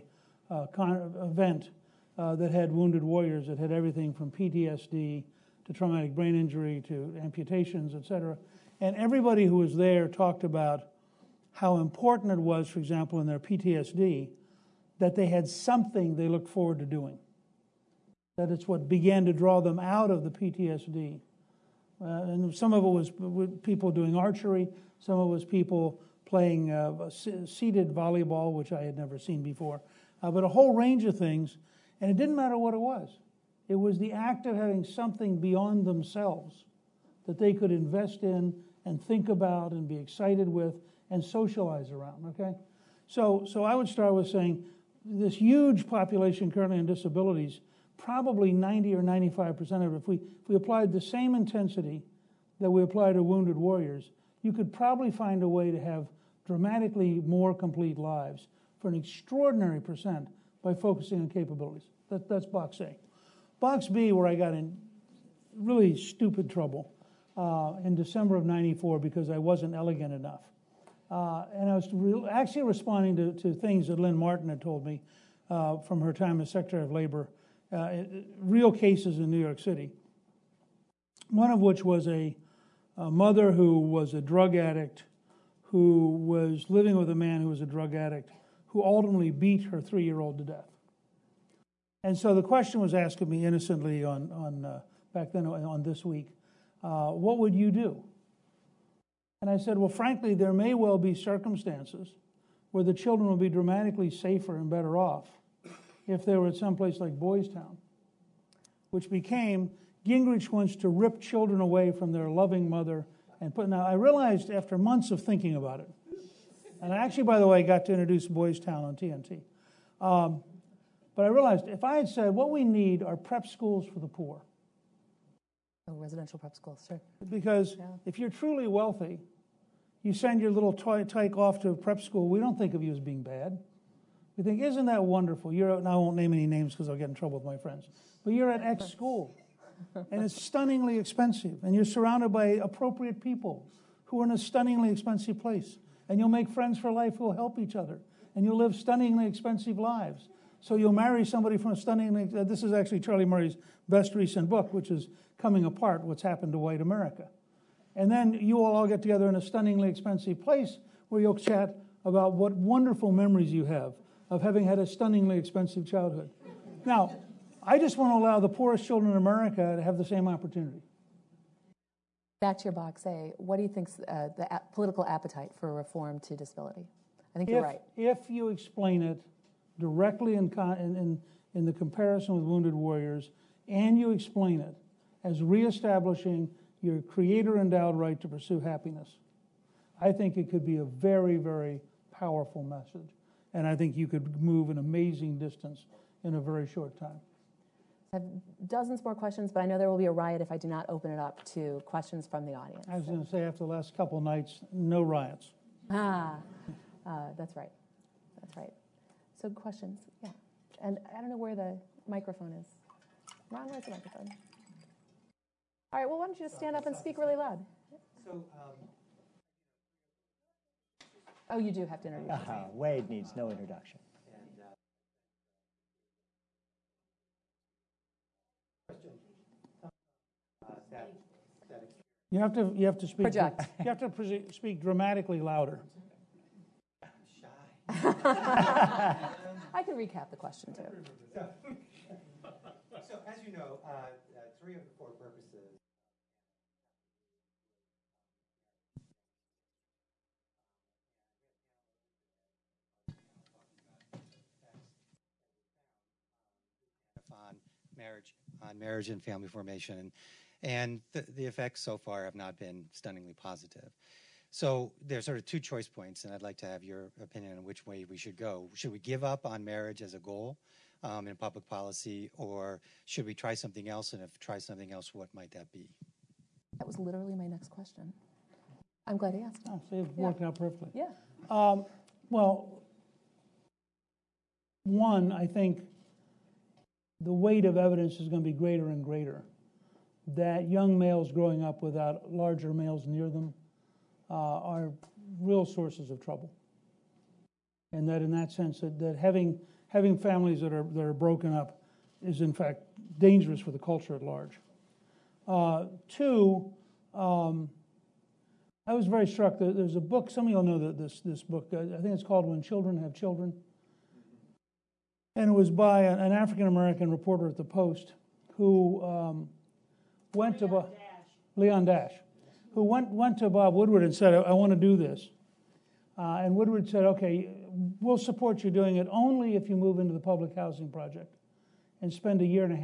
event that had wounded warriors that had everything from PTSD to traumatic brain injury to amputations, et cetera. And everybody who was there talked about how important it was, for example, in their PTSD, that they had something they looked forward to doing. That it's what began to draw them out of the PTSD. And some of it was people doing archery, some of it was people playing seated volleyball, which I had never seen before, but a whole range of things. And it didn't matter what it was. It was the act of having something beyond themselves that they could invest in and think about and be excited with and socialize around, okay? So I would start with saying this huge population currently on disabilities, probably 90 or 95% of it, if we applied the same intensity that we apply to wounded warriors, you could probably find a way to have dramatically more complete lives for an extraordinary percent by focusing on capabilities. That's box A. Box B, where I got in really stupid trouble in December of '94 because I wasn't elegant enough. And I was actually responding to things that Lynn Martin had told me from her time as Secretary of Labor, real cases in New York City. One of which was a mother who was a drug addict, who was living with a man who was a drug addict, who ultimately beat her 3-year-old to death. And so the question was asked of me innocently on back then on This Week, what would you do? And I said, well, frankly, there may well be circumstances where the children will be dramatically safer and better off if they were at some place like Boys Town, which became Gingrich wants to rip children away from their loving mother and put. Now, I realized after months of thinking about it, and I actually, by the way, got to introduce Boys Town on TNT. But I realized if I had said what we need are prep schools for the poor.
Oh, residential prep schools, sure.
Because if you're truly wealthy, you send your little tyke off to a prep school, we don't think of you as being bad. We think, isn't that wonderful? And I won't name any names because I'll get in trouble with my friends. But you're at X school, and it's stunningly expensive, and you're surrounded by appropriate people who are in a stunningly expensive place. And you'll make friends for life who will help each other. And you'll live stunningly expensive lives. So you'll marry somebody from a stunningly... this is actually Charlie Murray's best recent book, which is Coming Apart, What's Happened to White America. And then you will all get together in a stunningly expensive place where you'll chat about what wonderful memories you have of having had a stunningly expensive childhood. Now, I just want to allow the poorest children in America to have the same opportunity.
Back to your box A, what do you think's the political appetite for reform to disability? I think you're right.
If you explain it directly in the comparison with Wounded Warriors, and you explain it as reestablishing your creator-endowed right to pursue happiness, I think it could be a very, very powerful message. And I think you could move an amazing distance in a very short time.
I have dozens more questions, but I know there will be a riot if I do not open it up to questions from the audience.
I was going to say, after the last couple nights, no riots.
That's right. That's right. So questions, yeah. And I don't know where the microphone is. Ron, where's the microphone? All right, well, why don't you just stand up and speak really loud? Oh, you do have to introduce yourself.
Wade needs no introduction.
You have to speak.
Project.
You have to speak dramatically louder.
I can recap the question too.
So as you know, 3 of the 4 purposes on marriage and family formation, and the effects so far have not been stunningly positive. So there's sort of 2 choice points, and I'd like to have your opinion on which way we should go. Should we give up on marriage as a goal in public policy, or should we try something else? And if try something else, what might that be?
That was literally my next question. I'm glad he asked.
Oh, so it worked out perfectly.
Yeah.
Well, one, I think the weight of evidence is going to be greater and greater that young males growing up without larger males near them are real sources of trouble. And that in that sense, that having families that are broken up is in fact dangerous for the culture at large. 2, I was very struck that there's a book, some of you all know this book, I think it's called When Children Have Children. And it was by an African-American reporter at the Post who went to Leon Dash, who went to Bob Woodward and said, I want to do this. And Woodward said, okay, we'll support you doing it only if you move into the public housing project and spend 1.5 years.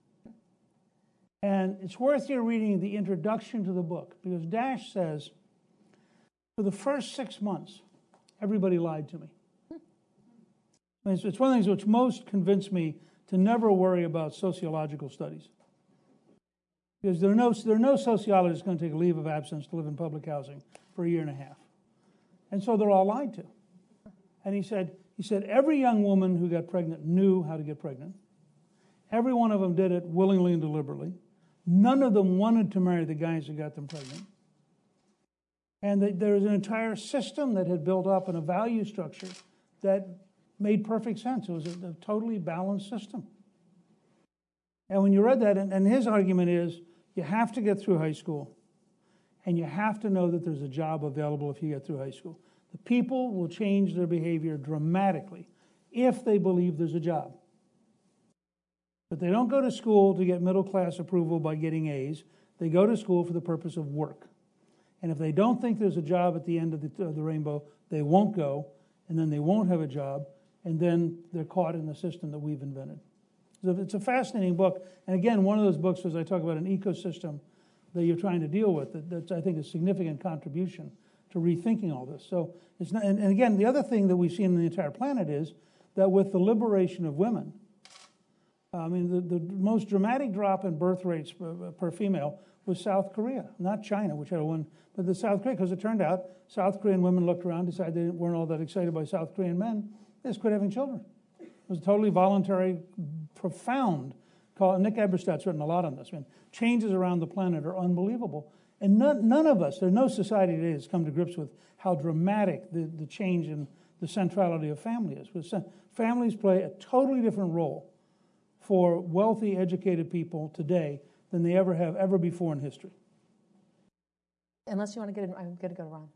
And it's worth your reading the introduction to the book, because Dash says, for the first 6 months, everybody lied to me. I mean, it's one of the things which most convinced me to never worry about sociological studies. Because there are no sociologists going to take a leave of absence to live in public housing for 1.5 years. And so they're all lied to. And he said every young woman who got pregnant knew how to get pregnant. Every one of them did it willingly and deliberately. None of them wanted to marry the guys who got them pregnant. And there was an entire system that had built up in a value structure that made perfect sense. It was a totally balanced system. And when you read that, and his argument is, you have to get through high school, and you have to know that there's a job available if you get through high school. The people will change their behavior dramatically if they believe there's a job. But they don't go to school to get middle-class approval by getting A's. They go to school for the purpose of work. And if they don't think there's a job at the end of the rainbow, they won't go, and then they won't have a job, and then they're caught in the system that we've invented. It's a fascinating book. And again, one of those books was I talk about an ecosystem that you're trying to deal with. That's, I think, a significant contribution to rethinking all this. So it's not, and again, the other thing that we've seen on the entire planet is that with the liberation of women, I mean, the most dramatic drop in birth rates per female was South Korea, not China, which had a one, but the South Korea, because it turned out South Korean women looked around, decided they weren't all that excited by South Korean men, they just quit having children. It was totally voluntary, profound. Nick Eberstadt's written a lot on this. I mean, changes around the planet are unbelievable. And none of us, there's no society today that's come to grips with how dramatic the change in the centrality of family is. Families play a totally different role for wealthy, educated people today than they ever have ever before in history.
Unless you want to get in, I'm going to go to Ron.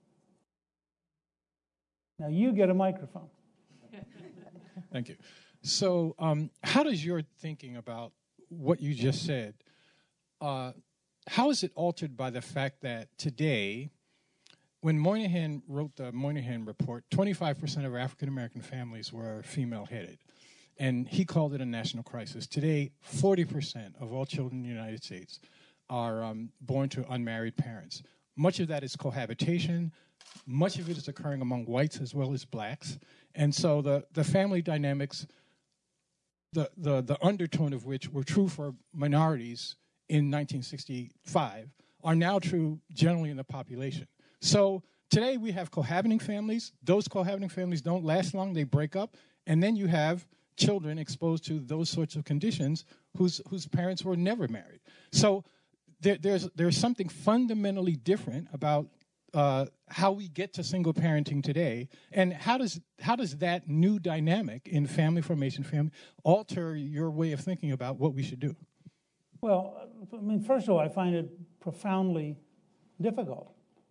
Now you get a microphone.
Thank you. So how does your thinking about what you just said, how is it altered by the fact that today, when Moynihan wrote the Moynihan Report, 25% of African-American families were female-headed, and he called it a national crisis. Today, 40% of all children in the United States are born to unmarried parents. Much of that is cohabitation. Much of it is occurring among whites as well as blacks. And so the family dynamics, the undertone of which were true for minorities in 1965, are now true generally in the population. So today we have cohabiting families. Those cohabiting families don't last long. They break up. And then you have children exposed to those sorts of conditions whose parents were never married. So there's something fundamentally different about how we get to single parenting today, and how does that new dynamic in family formation alter your way of thinking about what we should do?
Well, I mean, first of all, I find it profoundly difficult.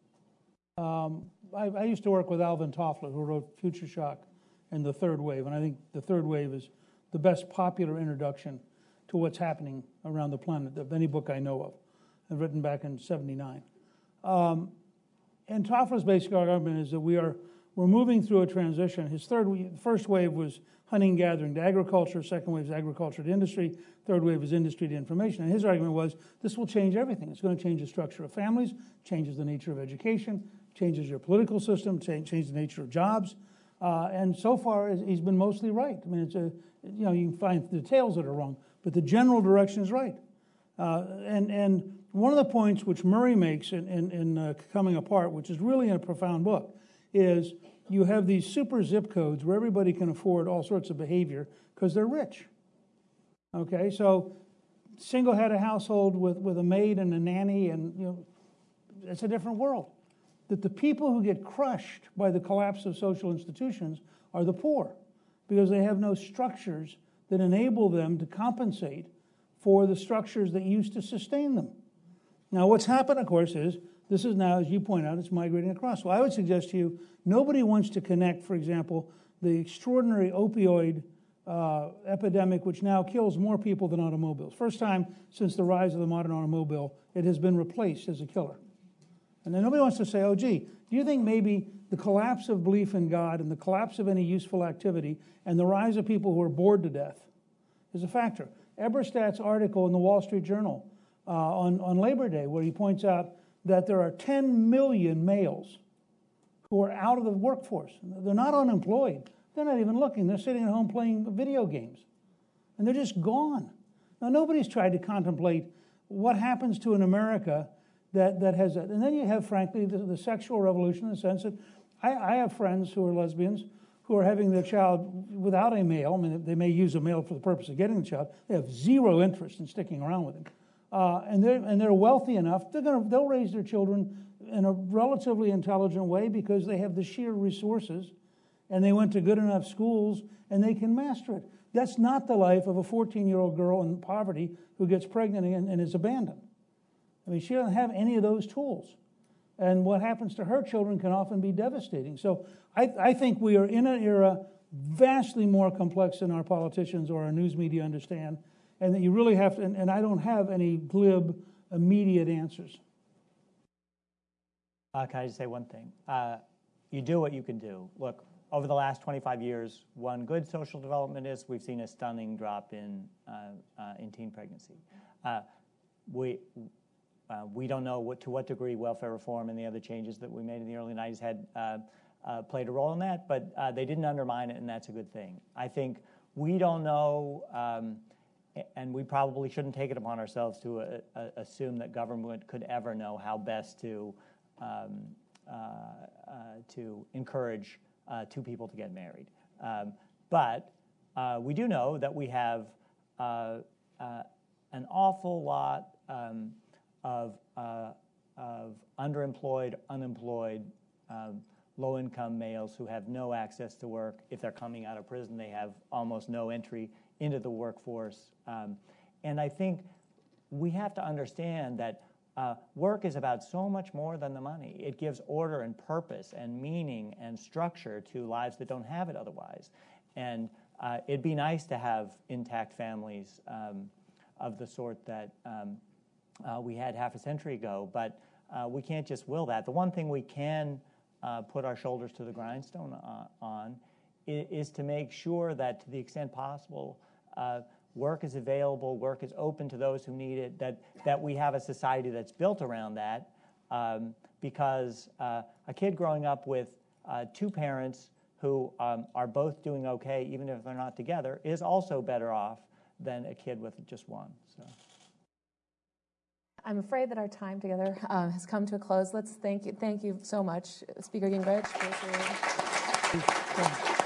I used to work with Alvin Toffler, who wrote Future Shock and The Third Wave, and I think The Third Wave is the best popular introduction to what's happening around the planet of any book I know of. I've written back in '79. And Toffler's basic argument is that we're moving through a transition. His first wave was hunting and gathering to agriculture. Second wave is agriculture to industry. Third wave is industry to information. And his argument was this will change everything. It's going to change the structure of families, changes the nature of education, changes your political system, changes the nature of jobs. And so far, he's been mostly right. I mean, you can find details that are wrong, but the general direction is right. And one of the points which Murray makes in Coming Apart, which is really a profound book, is you have these super zip codes where everybody can afford all sorts of behavior because they're rich. Okay, so single-head a household with a maid and a nanny, and it's a different world. That the people who get crushed by the collapse of social institutions are the poor, because they have no structures that enable them to compensate for the structures that used to sustain them. Now, what's happened, of course, is this is now, as you point out, it's migrating across. Well, I would suggest to you, nobody wants to connect, for example, the extraordinary opioid epidemic, which now kills more people than automobiles. First time since the rise of the modern automobile, it has been replaced as a killer. And then nobody wants to say, oh, gee, do you think maybe the collapse of belief in God and the collapse of any useful activity and the rise of people who are bored to death is a factor? Eberstadt's article in the Wall Street Journal on Labor Day, where he points out that there are 10 million males who are out of the workforce. They're not unemployed. They're not even looking. They're sitting at home playing video games. And they're just gone. Now, nobody's tried to contemplate what happens to an America that has that. And then you have, frankly, the sexual revolution in the sense that I have friends who are lesbians who are having their child without a male. I mean, they may use a male for the purpose of getting the child. They have zero interest in sticking around with him. And they're wealthy enough, they'll raise their children in a relatively intelligent way because they have the sheer resources and they went to good enough schools and they can master it. That's not the life of a 14-year-old girl in poverty who gets pregnant and is abandoned. I mean, she doesn't have any of those tools. And what happens to her children can often be devastating. So I think we are in an era vastly more complex than our politicians or our news media understand, and that you really have to, and I don't have any glib, immediate answers.
Can I just say one thing? You do what you can do. Look, over the last 25 years, one good social development is we've seen a stunning drop in teen pregnancy. We don't know to what degree welfare reform and the other changes that we made in the early 90s had played a role in that, but they didn't undermine it, and that's a good thing. I think we don't know, and we probably shouldn't take it upon ourselves to assume that government could ever know how best to encourage two people to get married. But we do know that we have an awful lot of underemployed, unemployed, low-income males who have no access to work. If they're coming out of prison, they have almost no entry into the workforce. And I think we have to understand that work is about so much more than the money. It gives order and purpose and meaning and structure to lives that don't have it otherwise. And it'd be nice to have intact families of the sort that we had half a century ago, but we can't just will that. The one thing we can put our shoulders to the grindstone on is to make sure that, to the extent possible, work is available, work is open to those who need it, that we have a society that's built around that, because a kid growing up with two parents who are both doing okay, even if they're not together, is also better off than a kid with just one. So.
I'm afraid that our time together has come to a close. Thank you so much, Speaker Gingrich.